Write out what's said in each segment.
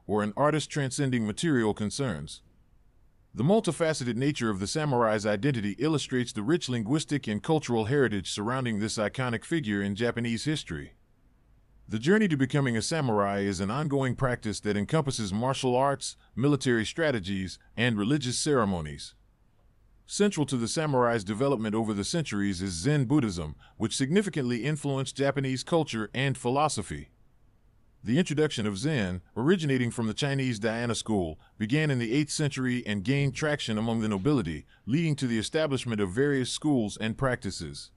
or an artist transcending material concerns. The multifaceted nature of the samurai's identity illustrates the rich linguistic and cultural heritage surrounding this iconic figure in Japanese history. The journey to becoming a samurai is an ongoing practice that encompasses martial arts, military strategies, and religious ceremonies. Central to the samurai's development over the centuries is Zen Buddhism, which significantly influenced Japanese culture and philosophy. The introduction of Zen, originating from the Chinese Dhyana school, began in the 8th century and gained traction among the nobility, leading to the establishment of various schools and practices.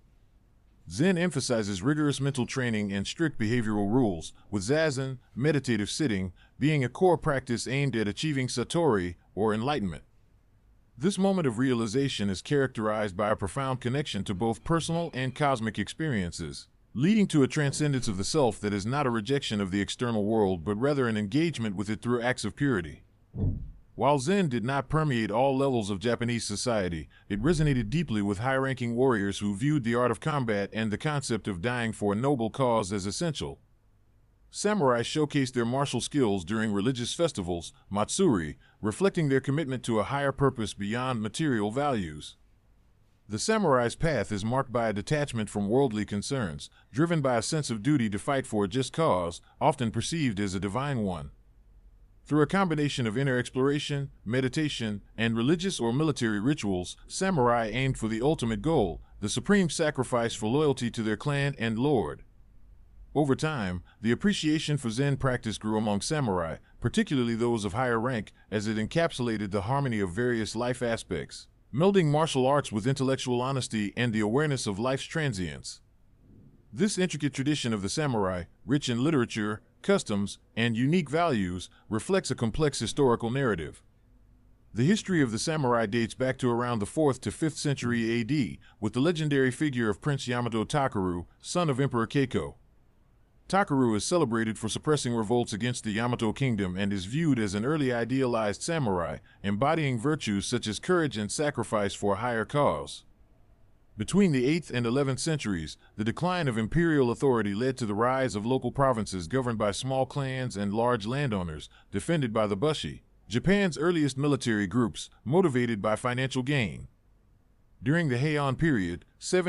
Zen emphasizes rigorous mental training and strict behavioral rules, with zazen, meditative sitting, being a core practice aimed at achieving satori, or enlightenment. This moment of realization is characterized by a profound connection to both personal and cosmic experiences, leading to a transcendence of the self that is not a rejection of the external world but rather an engagement with it through acts of purity. While Zen did not permeate all levels of Japanese society, it resonated deeply with high-ranking warriors who viewed the art of combat and the concept of dying for a noble cause as essential. Samurai showcased their martial skills during religious festivals, matsuri, reflecting their commitment to a higher purpose beyond material values. The samurai's path is marked by a detachment from worldly concerns, driven by a sense of duty to fight for a just cause, often perceived as a divine one. Through a combination of inner exploration, meditation, and religious or military rituals, samurai aimed for the ultimate goal, the supreme sacrifice for loyalty to their clan and lord. Over time, the appreciation for Zen practice grew among samurai, particularly those of higher rank, as it encapsulated the harmony of various life aspects, melding martial arts with intellectual honesty and the awareness of life's transience. This intricate tradition of the samurai, rich in literature, customs, and unique values, reflects a complex historical narrative. The history of the samurai dates back to around the 4th to 5th century AD, with the legendary figure of Prince Yamato Takeru, son of Emperor Keiko. Takeru is celebrated for suppressing revolts against the Yamato kingdom and is viewed as an early idealized samurai, embodying virtues such as courage and sacrifice for a higher cause. Between the 8th and 11th centuries, the decline of imperial authority led to the rise of local provinces governed by small clans and large landowners, defended by the Bushi, Japan's earliest military groups, motivated by financial gain. During the Heian period,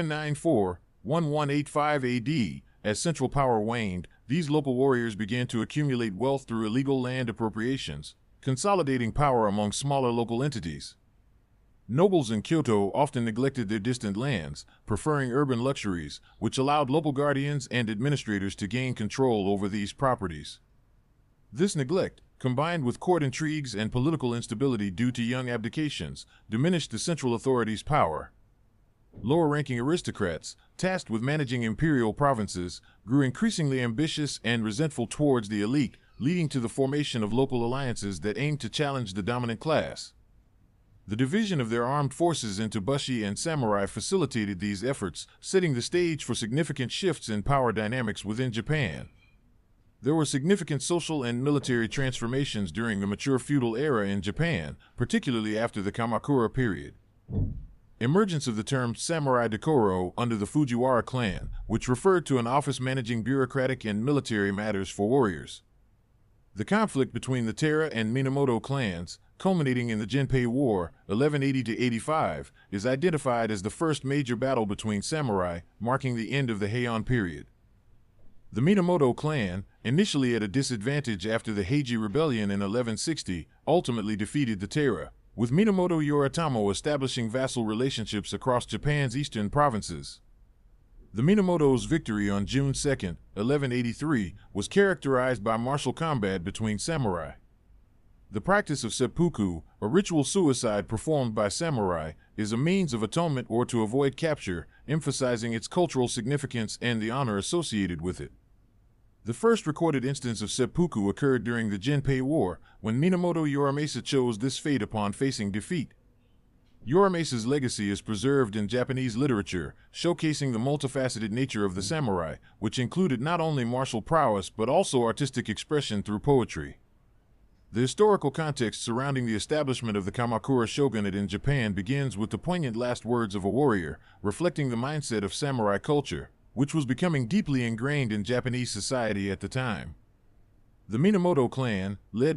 794–1185 AD, as central power waned, these local warriors began to accumulate wealth through illegal land appropriations, consolidating power among smaller local entities. Nobles in Kyoto often neglected their distant lands, preferring urban luxuries, which allowed local guardians and administrators to gain control over these properties. This neglect, combined with court intrigues and political instability due to young abdications, diminished the central authority's power. Lower-ranking aristocrats, tasked with managing imperial provinces, grew increasingly ambitious and resentful towards the elite, leading to the formation of local alliances that aimed to challenge the dominant class. The division of their armed forces into Bushi and samurai facilitated these efforts, setting the stage for significant shifts in power dynamics within Japan. There were significant social and military transformations during the mature feudal era in Japan, particularly after the Kamakura period. Emergence of the term samurai dekoro under the Fujiwara clan, which referred to an office managing bureaucratic and military matters for warriors. The conflict between the Taira and Minamoto clans, culminating in the Genpei War, 1180–85, is identified as the first major battle between samurai, marking the end of the Heian period. The Minamoto clan, initially at a disadvantage after the Heiji Rebellion in 1160, ultimately defeated the Taira, with Minamoto Yoritomo establishing vassal relationships across Japan's eastern provinces. The Minamoto's victory on June 2, 1183, was characterized by martial combat between samurai. The practice of seppuku, a ritual suicide performed by samurai, is a means of atonement or to avoid capture, emphasizing its cultural significance and the honor associated with it. The first recorded instance of seppuku occurred during the Genpei War, when Minamoto Yoramasa chose this fate upon facing defeat. Yoramasa's legacy is preserved in Japanese literature, showcasing the multifaceted nature of the samurai, which included not only martial prowess but also artistic expression through poetry. The historical context surrounding the establishment of the Kamakura shogunate in Japan begins with the poignant last words of a warrior, reflecting the mindset of samurai culture, which was becoming deeply ingrained in Japanese society at the time. The Minamoto clan, led